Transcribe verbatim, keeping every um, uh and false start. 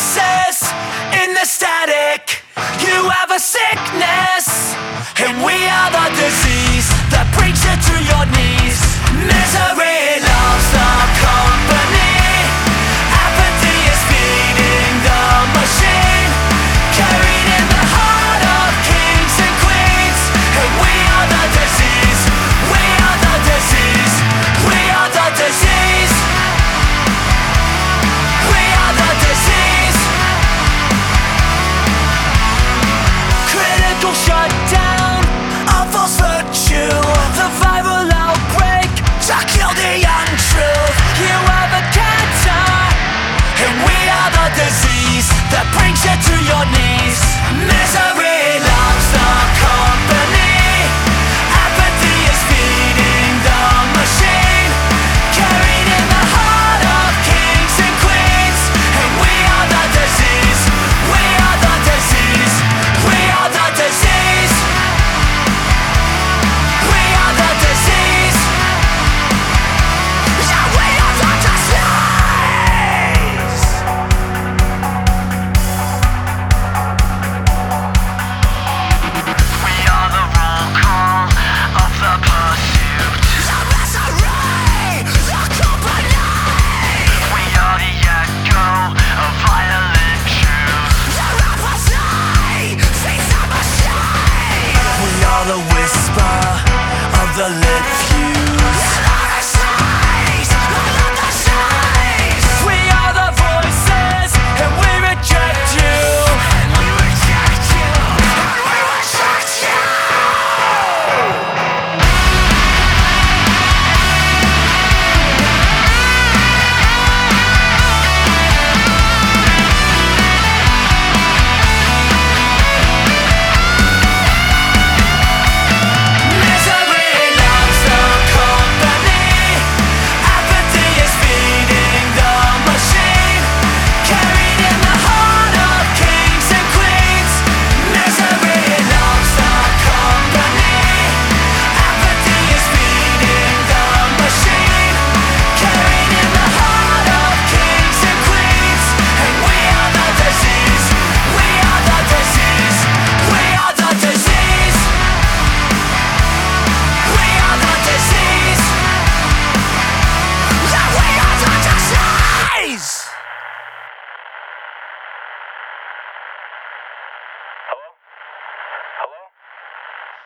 voices in the static. You have a sickness, and we are the disease that brings you to your knees. Misery loves the company. Apathy is feeding the machine, carried in the heart of kings and queens. And we are the disease. We are the disease. We are the disease. We are the disease. Critical shutdown of false virtue. The viral outbreak to kill the untruth. You have a cancer, and we are the disease that brings you to your knees. Misery loves the company. Apathy is feeding the machine, carried in the heart of kings and queens. And we are the disease. We are the disease. We are the disease. We are the disease. Yeah, we are the disease. We are the roll call of the pursuit. The misery, the company. We are the echo of violent truth. The apathy feeds the machine. We are the whisper of the lit